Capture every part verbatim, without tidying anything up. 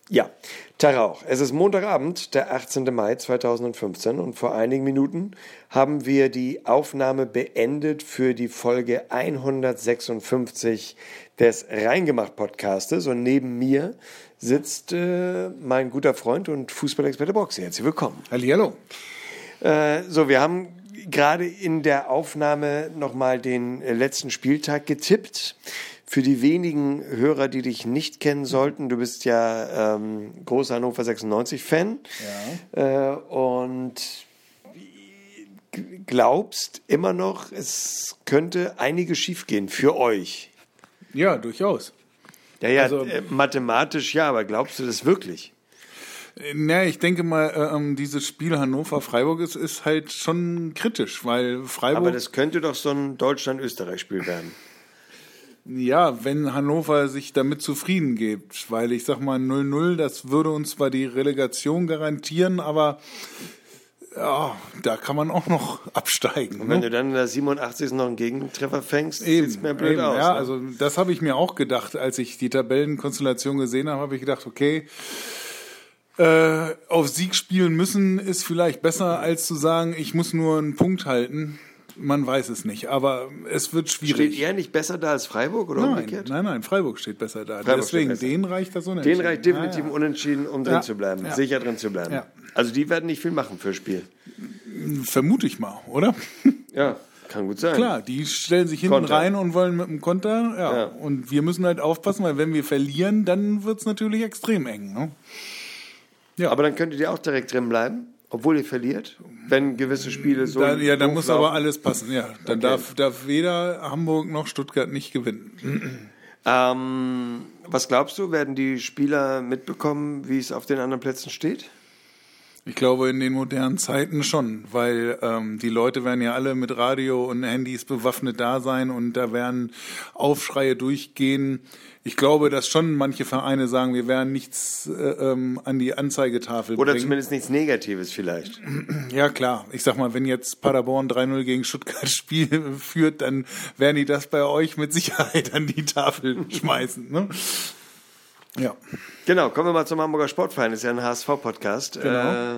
Ja, Tag auch. Es ist Montagabend, der achtzehnten Mai zweitausendfünfzehn und vor einigen Minuten haben wir die Aufnahme beendet für die Folge hundertsechsundfünfzig des Reingemacht-Podcastes und neben mir sitzt äh, mein guter Freund und Fußballexperte Boxy. Herzlich willkommen. Hallihallo. Äh, so, wir haben gerade in der Aufnahme nochmal den letzten Spieltag getippt. Für die wenigen Hörer, die dich nicht kennen sollten, du bist ja ähm, großer Hannover sechsundneunzig-Fan Ja. äh, und glaubst immer noch, es könnte einiges schiefgehen für euch. Ja, durchaus. Ja, ja, Also, äh, mathematisch ja, aber glaubst du das wirklich? Na, ich denke mal, äh, dieses Spiel Hannover-Freiburg ist, ist halt schon kritisch, weil Freiburg... Aber das könnte doch so ein Deutschland-Österreich-Spiel werden. Ja, wenn Hannover sich damit zufrieden gibt, weil ich sag mal null null, das würde uns zwar die Relegation garantieren, aber ja, da kann man auch noch absteigen. Und wenn ne? du dann in der siebenundachtzigsten noch einen Gegentreffer fängst, Eben, sieht's mir blöd eben, aus. ja, Ne? also das habe ich mir auch gedacht, als ich die Tabellenkonstellation gesehen habe, habe ich gedacht, okay, äh, auf Sieg spielen müssen ist vielleicht besser, als zu sagen, ich muss nur einen Punkt halten. Man weiß es nicht, aber es wird schwierig. Steht er nicht besser da als Freiburg oder Nein, umgekehrt? nein, nein, Freiburg steht besser da. Freiburg Deswegen, steht besser. denen reicht das unentschieden. Den reicht definitiv Ja, ja. unentschieden, um drin Ja, zu bleiben, ja. sicher drin zu bleiben. Ja. Also die werden nicht viel machen fürs Spiel. Vermute ich mal, oder? Ja, kann gut sein. Klar, die stellen sich hinten Konter. rein und wollen mit dem Konter. Ja. Ja. Und wir müssen halt aufpassen, weil wenn wir verlieren, dann wird es natürlich extrem eng. Ne? Ja. Aber dann könntet ihr auch direkt drin bleiben, obwohl ihr verliert, wenn gewisse Spiele so dann, ja, dann doof muss laufen. aber alles passen. Ja, dann Okay. darf, darf weder Hamburg noch Stuttgart nicht gewinnen. Ähm, was glaubst du, werden die Spieler mitbekommen, wie es auf den anderen Plätzen steht? Ich glaube, in den modernen Zeiten schon, weil ähm, die Leute werden ja alle mit Radio und Handys bewaffnet da sein und da werden Aufschreie durchgehen. Ich glaube, dass schon manche Vereine sagen, wir werden nichts äh, ähm, an die Anzeigetafel Oder bringen. zumindest nichts Negatives vielleicht. Ja, klar. Ich sag mal, wenn jetzt Paderborn drei null gegen Stuttgart Spiel führt, dann werden die das bei euch mit Sicherheit an die Tafel schmeißen. Ne? Ja. Genau, kommen wir mal zum Hamburger Sportverein. Das ist ja ein H S V-Podcast. Genau. Äh,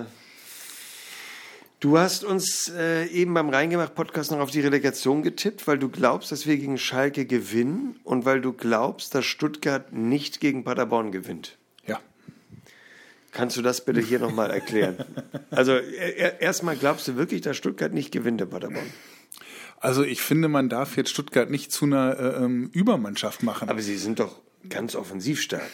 du hast uns äh, eben beim Reingemacht-Podcast noch auf die Relegation getippt, weil du glaubst, dass wir gegen Schalke gewinnen und weil du glaubst, dass Stuttgart nicht gegen Paderborn gewinnt. Ja. Kannst du das bitte hier nochmal erklären? Also er, erstmal glaubst du wirklich, dass Stuttgart nicht gewinnt in Paderborn? Also ich finde, man darf jetzt Stuttgart nicht zu einer äh, ähm, Übermannschaft machen. Aber sie sind doch ganz offensiv stark.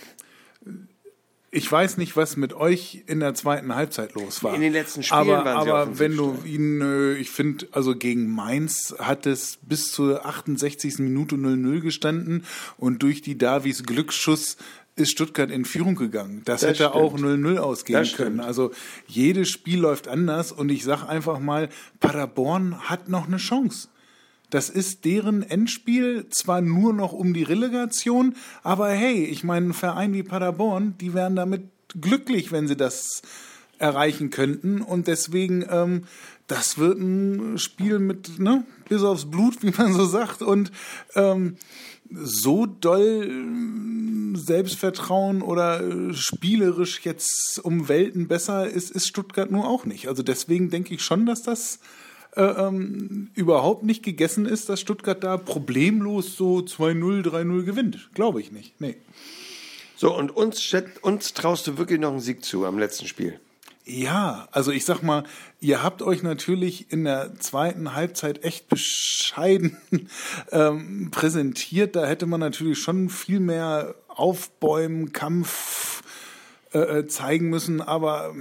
Ich weiß nicht, was mit euch in der zweiten Halbzeit los war. In den letzten Spielen aber, waren sie aber offensiv wenn du stark. ihn, äh, ich finde, also gegen Mainz hat es bis zur achtundsechzigsten Minute null null gestanden und durch die Davies Glücksschuss ist Stuttgart in Führung gegangen. Das, Das hätte stimmt. auch null null ausgehen Das stimmt. können. Also jedes Spiel läuft anders und ich sag einfach mal, Paderborn hat noch eine Chance. Das ist deren Endspiel, zwar nur noch um die Relegation, aber hey, ich meine, ein Verein wie Paderborn, die wären damit glücklich, wenn sie das erreichen könnten. Und deswegen, ähm, das wird ein Spiel mit, ne, bis aufs Blut, wie man so sagt. Und ähm, so doll äh, Selbstvertrauen oder äh, spielerisch jetzt um Welten besser ist, ist Stuttgart nur auch nicht. Also deswegen denke ich schon, dass das Äh, ähm, überhaupt nicht gegessen ist, dass Stuttgart da problemlos so zwei null, drei null gewinnt. Glaube ich nicht. Nee. So, und uns, schät- uns traust du wirklich noch einen Sieg zu am letzten Spiel? Ja, also ich sag mal, ihr habt euch natürlich in der zweiten Halbzeit echt bescheiden ähm, präsentiert. Da hätte man natürlich schon viel mehr Aufbäumen, Kampf äh, zeigen müssen, aber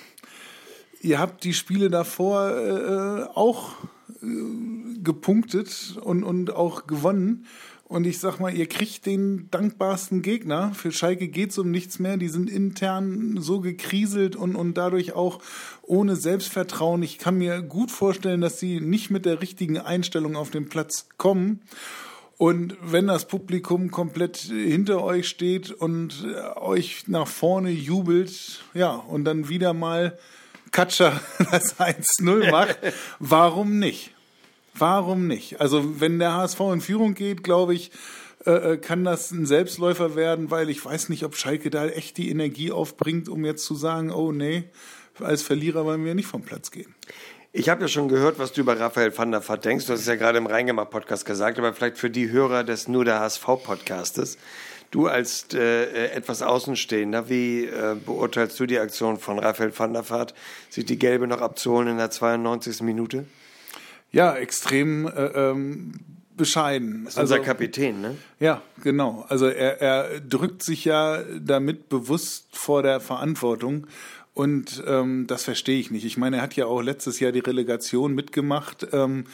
ihr habt die Spiele davor äh, auch äh, gepunktet und, und auch gewonnen. Und ich sag mal, ihr kriegt den dankbarsten Gegner. Für Schalke geht's um nichts mehr. Die sind intern so gekriselt und, und dadurch auch ohne Selbstvertrauen. Ich kann mir gut vorstellen, dass sie nicht mit der richtigen Einstellung auf den Platz kommen. Und wenn das Publikum komplett hinter euch steht und euch nach vorne jubelt, ja, und dann wieder mal Katscher das eins null macht, warum nicht? Warum nicht? Also wenn der H S V in Führung geht, glaube ich, äh, kann das ein Selbstläufer werden, weil ich weiß nicht, ob Schalke da echt die Energie aufbringt, um jetzt zu sagen, oh nee, als Verlierer wollen wir nicht vom Platz gehen. Ich habe ja schon gehört, was du über Raphael van der Vaart denkst. Du hast es ja gerade im Reingemacht-Podcast gesagt, aber vielleicht für die Hörer des Nur der H S V-Podcastes. Du als äh, etwas Außenstehender, wie äh, beurteilst du die Aktion von Raphael van der Vaart, sich die Gelbe noch abzuholen in der zweiundneunzigsten Minute? Ja, extrem äh, ähm, bescheiden. Das ist unser also, Kapitän, ne? Ja, genau. Also er, er drückt sich ja damit bewusst vor der Verantwortung. Und ähm, das verstehe ich nicht. Ich meine, er hat ja auch letztes Jahr die Relegation mitgemacht. Ähm,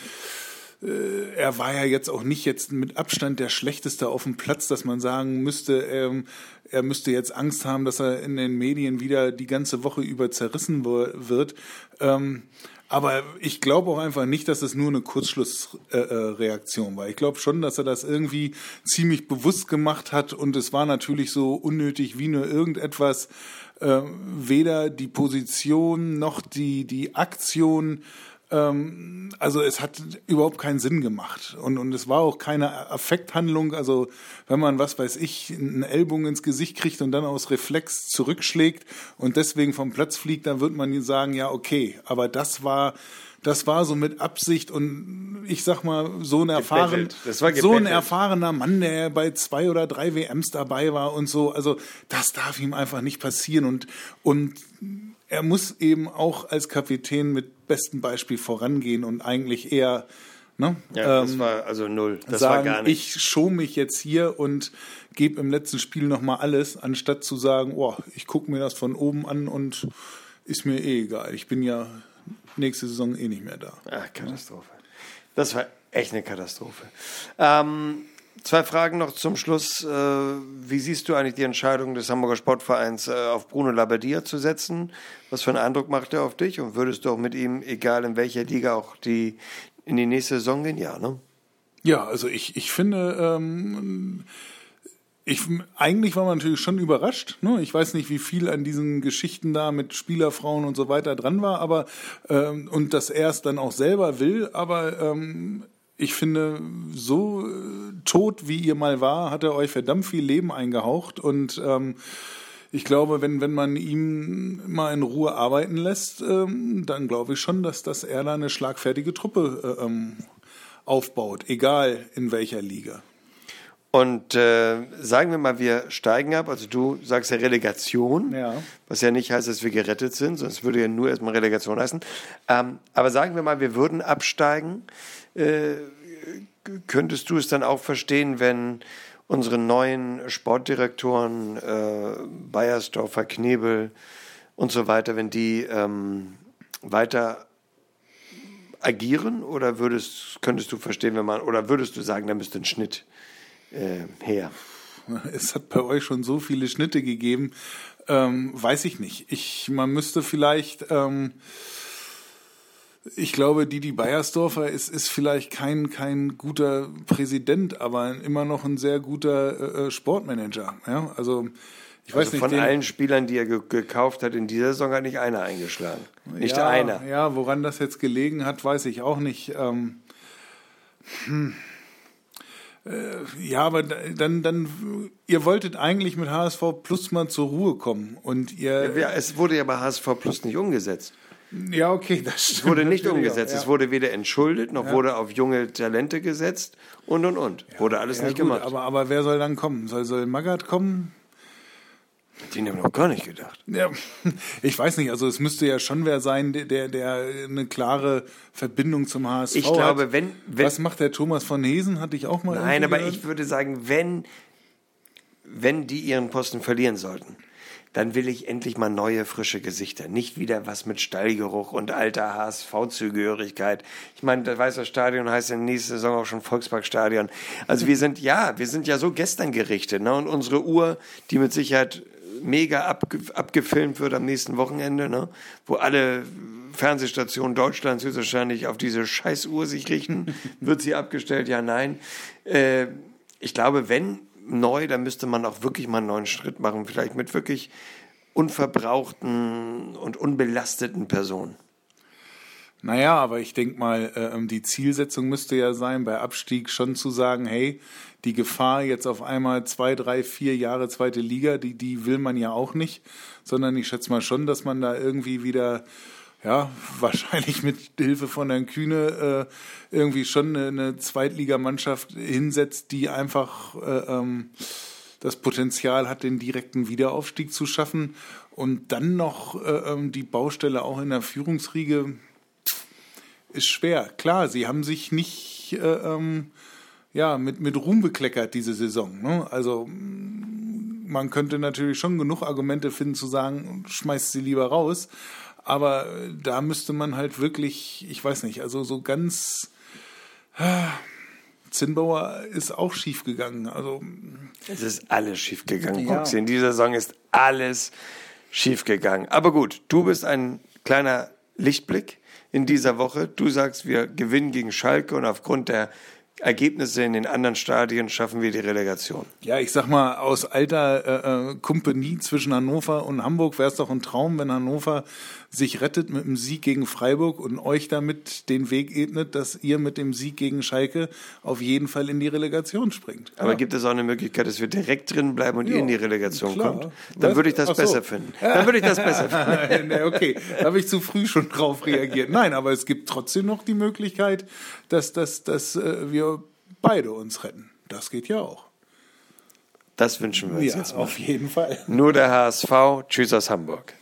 äh, er war ja jetzt auch nicht jetzt mit Abstand der Schlechteste auf dem Platz, dass man sagen müsste, ähm, er müsste jetzt Angst haben, dass er in den Medien wieder die ganze Woche über zerrissen wird. Ähm, aber ich glaube auch einfach nicht, dass es nur eine Kurzschlussreaktion äh, war. Ich glaube schon, dass er das irgendwie ziemlich bewusst gemacht hat. Und es war natürlich so unnötig wie nur irgendetwas. Äh, weder die Position noch die, die Aktion, ähm, also es hat überhaupt keinen Sinn gemacht. Und, und es war auch keine Affekthandlung, also wenn man, was weiß ich, einen Ellbogen ins Gesicht kriegt und dann aus Reflex zurückschlägt und deswegen vom Platz fliegt, dann wird man sagen, ja okay, aber das war... Das war so mit Absicht und ich sag mal, so ein, erfahren, so ein erfahrener Mann, der bei zwei oder drei W Ms dabei war und so, also das darf ihm einfach nicht passieren und, und er muss eben auch als Kapitän mit bestem Beispiel vorangehen und eigentlich eher ne, ja, das ähm, war also null, das sagen, war gar nicht. Ich show mich jetzt hier und gebe im letzten Spiel nochmal alles, anstatt zu sagen, oh, ich gucke mir das von oben an und ist mir eh egal, ich bin ja nächste Saison eh nicht mehr da. Ach, Katastrophe. Das war echt eine Katastrophe. Ähm, zwei Fragen noch zum Schluss. Äh, wie siehst du eigentlich die Entscheidung des Hamburger Sportvereins, äh, auf Bruno Labbadia zu setzen? Was für einen Eindruck macht er auf dich? Und würdest du auch mit ihm, egal in welcher Liga, auch die in die nächste Saison gehen? Ja, ne? Ja, also ich, ich finde... Ähm, Ich, eigentlich war man natürlich schon überrascht. Ne? Ich weiß nicht, wie viel an diesen Geschichten da mit Spielerfrauen und so weiter dran war, aber ähm, und dass er es dann auch selber will. Aber ähm, ich finde, so äh, tot wie ihr mal war, hat er euch verdammt viel Leben eingehaucht. Und ähm, ich glaube, wenn wenn man ihm mal in Ruhe arbeiten lässt, ähm, dann glaube ich schon, dass, dass er da eine schlagfertige Truppe äh, ähm, aufbaut, egal in welcher Liga. Und äh, sagen wir mal, wir steigen ab, also du sagst ja Relegation, ja. Was ja nicht heißt, dass wir gerettet sind, sonst würde ja nur erstmal Relegation heißen. Ähm, aber sagen wir mal, wir würden absteigen. Äh, könntest du es dann auch verstehen, wenn unsere neuen Sportdirektoren, äh, Beiersdorfer, Knebel und so weiter, wenn die ähm, weiter agieren? Oder würdest, könntest du verstehen, wenn man, oder würdest du sagen, da müsste ein Schnitt Äh, her. Es hat bei euch schon so viele Schnitte gegeben, ähm, weiß ich nicht. Ich, man müsste vielleicht, ähm, ich glaube, Didi Beiersdorfer ist, ist vielleicht kein, kein guter Präsident, aber immer noch ein sehr guter äh, Sportmanager. Ja? Also ich weiß also nicht, von den, allen Spielern, die er ge- gekauft hat, in dieser Saison hat nicht einer eingeschlagen. Nicht ja, einer. Ja, woran das jetzt gelegen hat, weiß ich auch nicht. Ähm, hm. Ja, aber dann, dann, ihr wolltet eigentlich mit H S V Plus mal zur Ruhe kommen und ihr... Ja, es wurde ja bei H S V Plus nicht umgesetzt. Ja, okay, das stimmt. Es wurde nicht umgesetzt, ja. Es wurde weder entschuldet, noch ja. wurde auf junge Talente gesetzt und, und, und. Ja. Wurde alles ja, nicht gut, gemacht. Aber, aber wer soll dann kommen? Soll, soll Magath kommen? Den haben wir noch gar nicht gedacht. Ja, ich weiß nicht, also es müsste ja schon wer sein, der, der eine klare Verbindung zum H S V ich glaube, hat. Wenn, wenn... Was macht der Thomas von Hesen? Hatte ich auch mal Nein, aber gehört. ich würde sagen, wenn, wenn die ihren Posten verlieren sollten, dann will ich endlich mal neue, frische Gesichter. Nicht wieder was mit Stallgeruch und alter H S V-Zugehörigkeit. Ich meine, das Weißer Stadion heißt in der nächsten Saison auch schon Volksparkstadion. Also wir sind, ja, wir sind ja so gestern gerichtet. Ne? Und unsere Uhr, die mit Sicherheit mega abge, abgefilmt wird am nächsten Wochenende, ne? Wo alle Fernsehstationen Deutschlands höchstwahrscheinlich auf diese Scheißuhr sich richten. Wird sie abgestellt? Ja, nein. Äh, ich glaube, wenn neu, dann müsste man auch wirklich mal einen neuen Schritt machen. Vielleicht mit wirklich unverbrauchten und unbelasteten Personen. Naja, aber ich denke mal, äh, die Zielsetzung müsste ja sein, bei Abstieg schon zu sagen, hey, die Gefahr jetzt auf einmal zwei, drei, vier Jahre zweite Liga, die, die will man ja auch nicht, sondern ich schätze mal schon, dass man da irgendwie wieder, ja, wahrscheinlich mit Hilfe von Herrn Kühne äh, irgendwie schon eine, eine Zweitligamannschaft hinsetzt, die einfach äh, ähm, das Potenzial hat, den direkten Wiederaufstieg zu schaffen und dann noch äh, die Baustelle auch in der Führungsriege ist schwer. Klar, sie haben sich nicht äh, ähm, ja, mit, mit Ruhm bekleckert diese Saison. Ne? Also man könnte natürlich schon genug Argumente finden zu sagen, schmeißt sie lieber raus. Aber da müsste man halt wirklich, ich weiß nicht, also so ganz äh, Zinnbauer ist auch schief gegangen. Also es ist alles schief gegangen. Ja. Guck's, in dieser Saison ist alles schief gegangen. Aber gut, du bist ein kleiner Lichtblick in dieser Woche. Du sagst, wir gewinnen gegen Schalke und aufgrund der Ergebnisse in den anderen Stadien schaffen wir die Relegation. Ja, ich sag mal, aus alter äh, Kompanie zwischen Hannover und Hamburg wäre es doch ein Traum, wenn Hannover sich rettet mit dem Sieg gegen Freiburg und euch damit den Weg ebnet, dass ihr mit dem Sieg gegen Schalke auf jeden Fall in die Relegation springt. Aber ja. Gibt es auch eine Möglichkeit, dass wir direkt drin bleiben und ja, ihr in die Relegation klar. kommt? Dann würde ich das so. besser finden. Dann würde ich das besser finden. Nee, okay, da habe ich zu früh schon drauf reagiert. Nein, aber es gibt trotzdem noch die Möglichkeit, dass, dass, dass äh, wir beide uns retten. Das geht ja auch. Das wünschen wir uns Ja, jetzt mal. auf jeden Fall. Nur der H S V. Tschüss aus Hamburg.